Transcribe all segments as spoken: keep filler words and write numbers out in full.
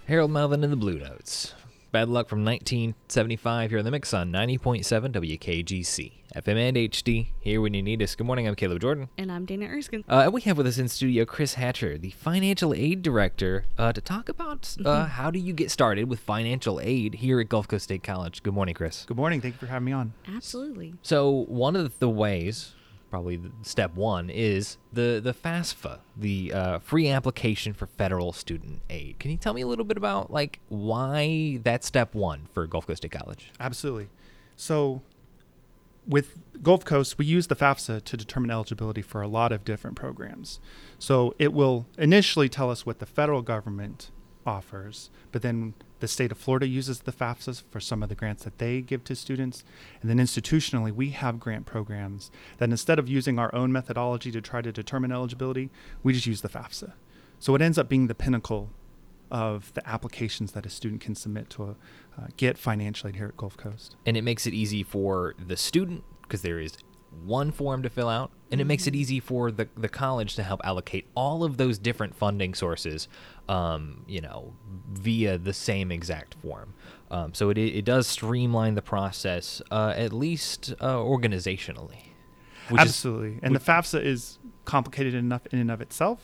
Harold Melvin and the Blue Notes. Bad Luck from nineteen seventy-five here in the mix on ninety point seven W K G C. F M and H D, here when you need us. Good morning, I'm Caleb Jordan. And I'm Dana Erskine. Uh, and we have with us in studio Chris Hatcher, the Financial Aid Director, uh, to talk about uh, Mm-hmm. how do you get started with financial aid here at Gulf Coast State College. Good morning, Chris. Good morning. Thank you for having me on. Absolutely. So one of the ways, probably the step one, is the, the FAFSA, the uh, free application for federal student aid. Can you tell me a little bit about like why that's step one for Gulf Coast State College? Absolutely. So with Gulf Coast, we use the FAFSA to determine eligibility for a lot of different programs. So it will initially tell us what the federal government offers, but then the state of Florida uses the FAFSA for some of the grants that they give to students. And then institutionally, we have grant programs that instead of using our own methodology to try to determine eligibility, we just use the FAFSA. So it ends up being the pinnacle of the applications that a student can submit to uh, get financial aid here at Gulf Coast. And it makes it easy for the student because there is one form to fill out, and it makes it easy for the, the college to help allocate all of those different funding sources, um, you know, via the same exact form. Um, so it it does streamline the process, uh, at least uh, organizationally. Which Absolutely. Is, and the FAFSA is complicated enough in and of itself.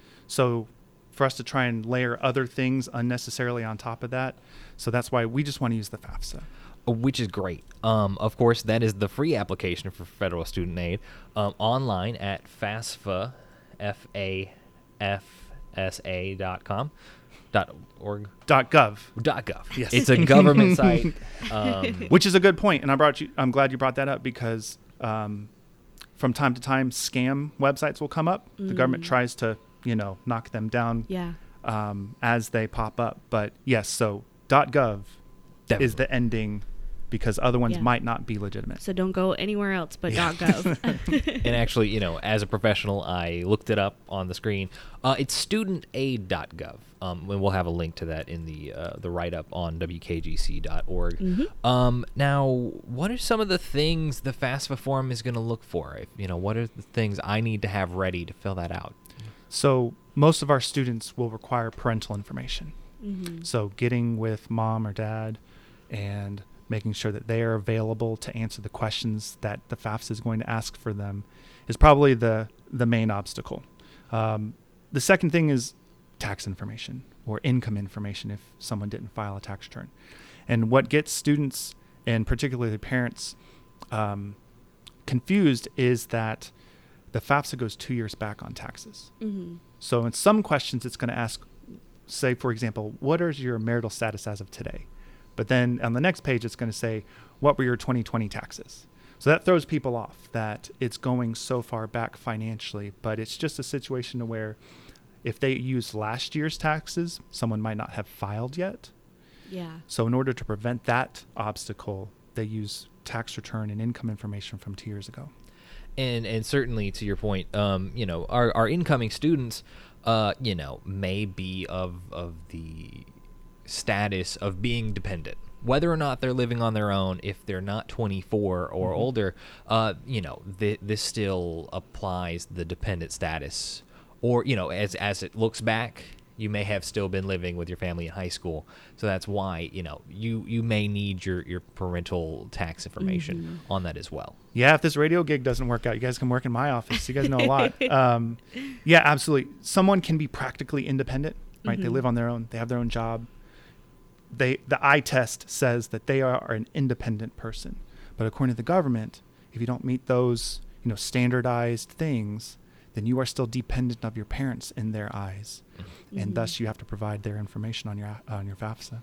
So for us to try and layer other things unnecessarily on top of that. So that's why we just want to use the FAFSA. Which is great. Um, of course, that is the free application for federal student aid um, online at FAFSA, F A F S A dot com. Dot org. Dot gov. Dot gov. Yes. It's a government site. Um, Which is a good point, and I brought you. I'm glad you brought that up because um, from time to time, scam websites will come up. Mm. The government tries to, you know, knock them down Yeah. um, as they pop up. But yes, so .gov definitely. is the ending because other ones Yeah. might not be legitimate. So don't go anywhere else but Yeah. .gov. And actually, you know, as a professional, I looked it up on the screen. Uh, it's student aid dot gov. Um, and we'll have a link to that in the uh, the write-up on W K G C dot org. Mm-hmm. Um, now, what are some of the things the FAFSA form is going to look for? If, you know, what are the things I need to have ready to fill that out? So most of our students will require parental information. Mm-hmm. So getting with mom or dad and making sure that they are available to answer the questions that the FAFSA is going to ask for them is probably the, the main obstacle. Um, the second thing is tax information or income information if someone didn't file a tax return. And what gets students and particularly parents um, confused is that the FAFSA goes two years back on taxes. Mm-hmm. So in some questions, it's going to ask, say, for example, what is your marital status as of today? But then on the next page, it's going to say, what were your twenty twenty taxes? So that throws people off that it's going so far back financially, but it's just a situation where if they use last year's taxes, someone might not have filed yet. Yeah. So in order to prevent that obstacle, they use tax return and income information from two years ago. And and certainly to your point, um, you know, our, our incoming students, uh, you know, may be of of the status of being dependent. Whether or not they're living on their own, if they're not twenty-four or Mm-hmm. older, uh, you know, th- this still applies the dependent status. Or, you know, as as it looks back, you may have still been living with your family in high school. So that's why, you know, you, you may need your, your parental tax information Mm-hmm. on that as well. Yeah, if this radio gig doesn't work out, you guys can work in my office. You guys know a lot. Um, yeah, absolutely. Someone can be practically independent, right? They Mhm. live on their own. They have their own job. They the eye test says that they are an independent person. But according to the government, if you don't meet those, you know, standardized things, then you are still dependent of your parents in their eyes. Mm-hmm. And thus you have to provide their information on your on your FAFSA.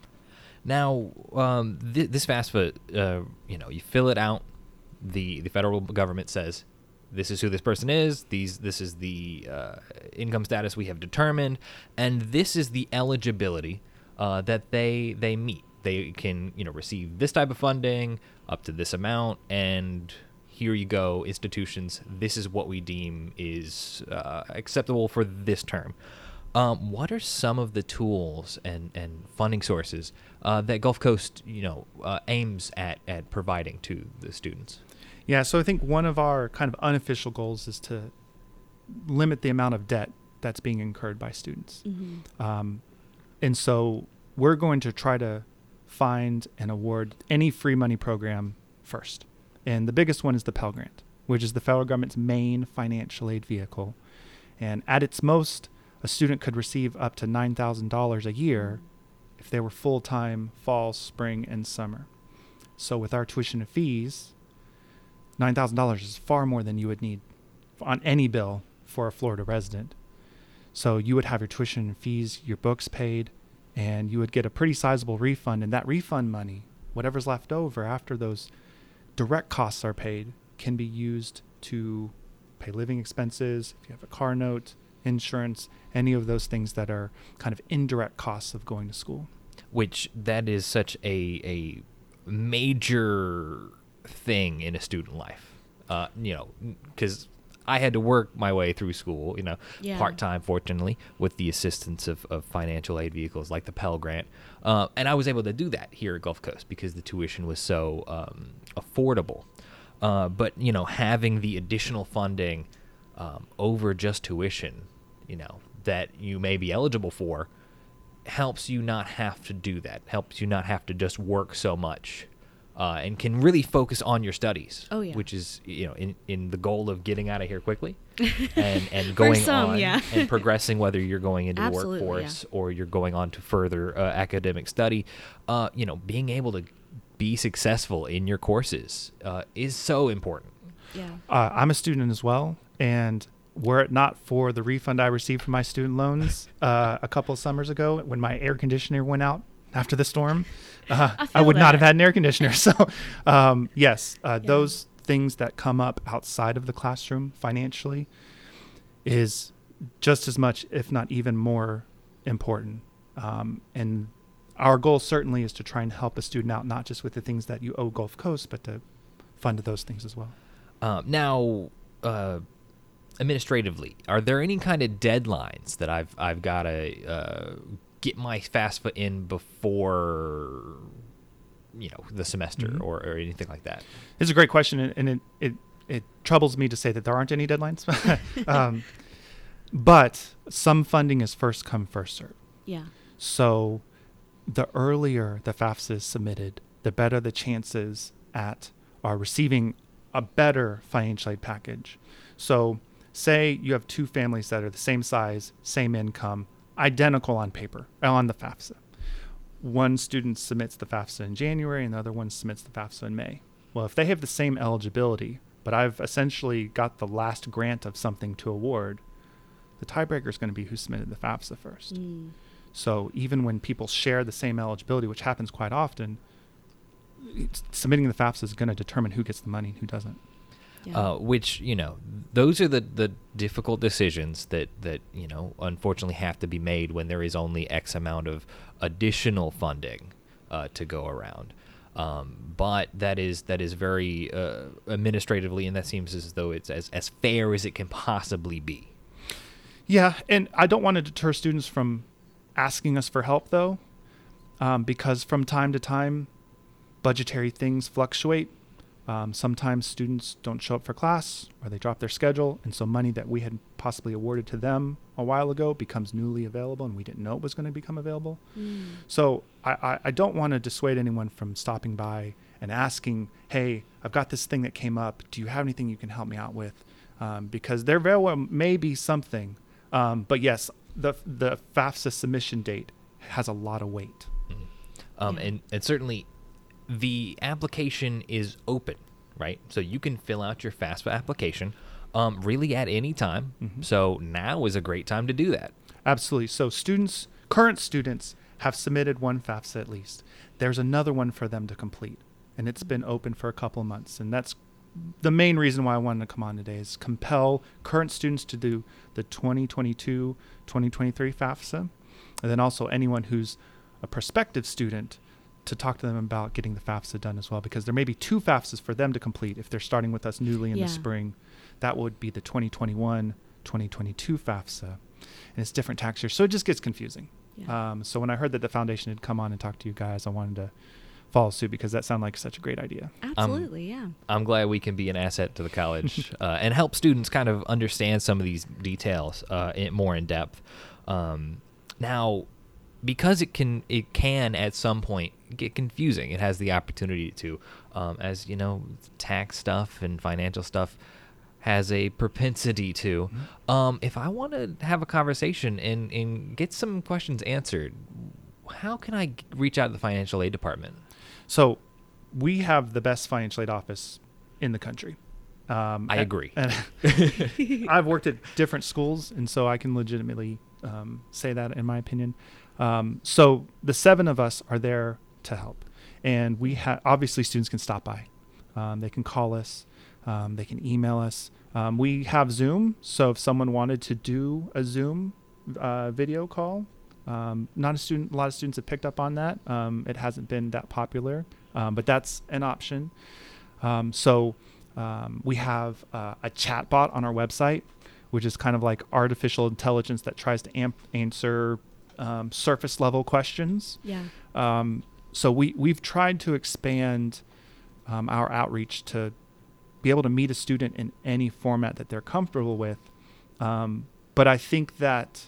Now, um, th- this FAFSA, uh, you know, you fill it out. The the federal government says, this is who this person is. These this is the uh, income status we have determined, and this is the eligibility uh, that they they meet. They can, you know, receive this type of funding up to this amount, and here you go, institutions. This is what we deem is uh, acceptable for this term. Um, what are some of the tools and, and funding sources uh, that Gulf Coast, you know, uh, aims at, at providing to the students? Yeah, so I think one of our kind of unofficial goals is to limit the amount of debt that's being incurred by students. Mm-hmm. Um, and so we're going to try to find and award any free money program first. And the biggest one is the Pell Grant, which is the federal government's main financial aid vehicle. And at its most, a student could receive up to nine thousand dollars a year if they were full-time fall, spring, and summer. So with our tuition and fees, nine thousand dollars is far more than you would need on any bill for a Florida resident. So you would have your tuition and fees, your books paid, and you would get a pretty sizable refund. And that refund money, whatever's left over after those direct costs are paid, can be used to pay living expenses, if you have a car note, insurance, any of those things that are kind of indirect costs of going to school. Which that is such a a major thing in a student life. Uh, you know, because I had to work my way through school, you know, Yeah. part-time, fortunately, with the assistance of, of financial aid vehicles like the Pell Grant. Uh, and I was able to do that here at Gulf Coast because the tuition was so um, affordable. Uh, but, you know, having the additional funding um, over just tuition, you know, that you may be eligible for helps you not have to do that, helps you not have to just work so much. Uh, and can really focus on your studies, Oh, yeah. which is, you know, in, in the goal of getting out of here quickly and, and going some, on yeah. and progressing, whether you're going into Absolutely, the workforce or you're going on to further uh, academic study. Uh, you know, being able to be successful in your courses uh, is so important. Yeah. Uh, I'm a student as well, and were it not for the refund I received from my student loans uh, a couple of summers ago when my air conditioner went out after the storm, uh, I I, feel would not that. have had an air conditioner. So, um, yes, uh, Yeah. those things that come up outside of the classroom financially is just as much, if not even more important. Um, and our goal certainly is to try and help a student out, not just with the things that you owe Gulf Coast, but to fund those things as well. Um, now, uh, administratively, are there any kind of deadlines that I've I've got to uh, get my FAFSA in before, you know, the semester Mhm. or, or anything like that? It's a great question, and and it, it, it troubles me to say that there aren't any deadlines. um, but some funding is first come, first served. Yeah. So the earlier the FAFSA is submitted, the better the chances at are receiving a better financial aid package. So say you have two families that are the same size, same income, identical on paper, on the FAFSA. One student submits the FAFSA in January and the other one submits the FAFSA in May. Well, if they have the same eligibility, but I've essentially got the last grant of something to award, the tiebreaker is going to be who submitted the FAFSA first. Mm. So even when people share the same eligibility, which happens quite often, it's- submitting the FAFSA is going to determine who gets the money and who doesn't. Yeah. Uh, which, you know, those are the, the difficult decisions that, that, you know, unfortunately have to be made when there is only X amount of additional funding uh, to go around. Um, but that is that is very uh, administratively, and that seems as though it's as, as fair as it can possibly be. Yeah, and I don't want to deter students from asking us for help, though, um, because from time to time, budgetary things fluctuate. Um, sometimes students don't show up for class or they drop their schedule, and so money that we had possibly awarded to them a while ago becomes newly available, and we didn't know it was going to become available. Mm. So I, I, I don't want to dissuade anyone from stopping by and asking, hey, I've got this thing that came up. Do you have anything you can help me out with? Um, because there very well may be something. Um, but yes, the the FAFSA submission date has a lot of weight. Um, Yeah. and, and certainly the application is open, right? So you can fill out your FAFSA application um, really at any time. Mhm. So now is a great time to do that. Absolutely. So students, current students, have submitted one FAFSA at least. There's another one for them to complete, and it's been open for a couple of months. And that's the main reason why I wanted to come on today is compel current students to do the twenty twenty-two twenty twenty-three FAFSA, and then also anyone who's a prospective student to talk to them about getting the FAFSA done as well, because there may be two FAFSAs for them to complete if they're starting with us newly in Yeah. the spring. That would be the twenty twenty-one twenty twenty-two FAFSA, and it's different tax years, so it just gets confusing. Yeah. Um, so when I heard that the foundation had come on and talked to you guys, I wanted to follow suit because that sounded like such a great idea. Absolutely. yeah. I'm glad we can be an asset to the college uh, and help students kind of understand some of these details uh, in, more in depth. Um, now, because it can it can at some point get confusing. It has the opportunity to, um, as you know, tax stuff and financial stuff has a propensity to. Mm-hmm. Um, if I want to have a conversation and, and get some questions answered, how can I g- reach out to the financial aid department? So we have the best financial aid office in the country. Um, I and- agree. And I've worked at different schools, and so I can legitimately um, say that in my opinion. Um, so the seven of us are there to help. And we have, obviously students can stop by. Um, they can call us. Um, they can email us. Um, we have Zoom. So if someone wanted to do a Zoom uh, video call, um, not a student, a lot of students have picked up on that. Um, it hasn't been that popular, um, but that's an option. Um, so um, we have uh, a chat bot on our website, which is kind of like artificial intelligence that tries to amp- answer um, surface level questions. Yeah. Um, so we, we've tried to expand um, our outreach to be able to meet a student in any format that they're comfortable with. Um, but I think that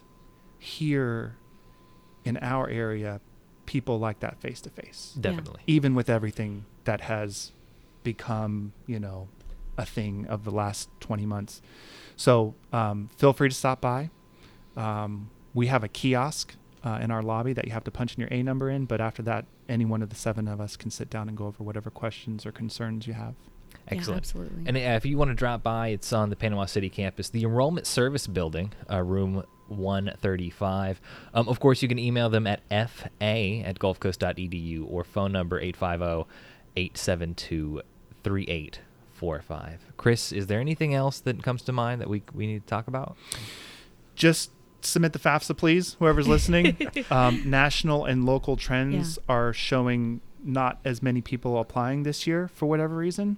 here in our area, people like that face to face, Definitely. even with everything that has become, you know, a thing of the last twenty months. So um, feel free to stop by. Um, we have a kiosk uh, in our lobby that you have to punch in your A number in. But after that, any one of the seven of us can sit down and go over whatever questions or concerns you have. Excellent. Yeah, absolutely. And uh, if you want to drop by, it's on the Panama City campus, the Enrollment Service Building, uh, room one thirty-five. Um, of course, you can email them at f a at gulf coast dot e d u or phone number eight five zero, eight seven two, three eight four five. Chris, is there anything else that comes to mind that we we need to talk about? Just submit the FAFSA, please, whoever's listening. um, national and local trends Yeah. are showing not as many people applying this year for whatever reason.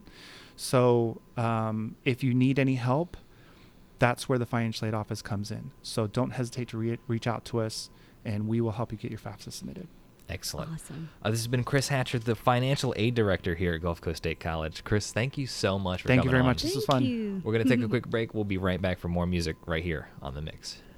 So um, if you need any help, that's where the financial aid office comes in. So don't hesitate to re- reach out to us, and we will help you get your FAFSA submitted. Excellent. Awesome. Uh, this has been Chris Hatcher, the Financial Aid Director here at Gulf Coast State College. Chris, thank you so much for Thank you coming very on. much. This Thank was fun. you. We're going to take a quick break. We'll be right back for more music right here on The Mix.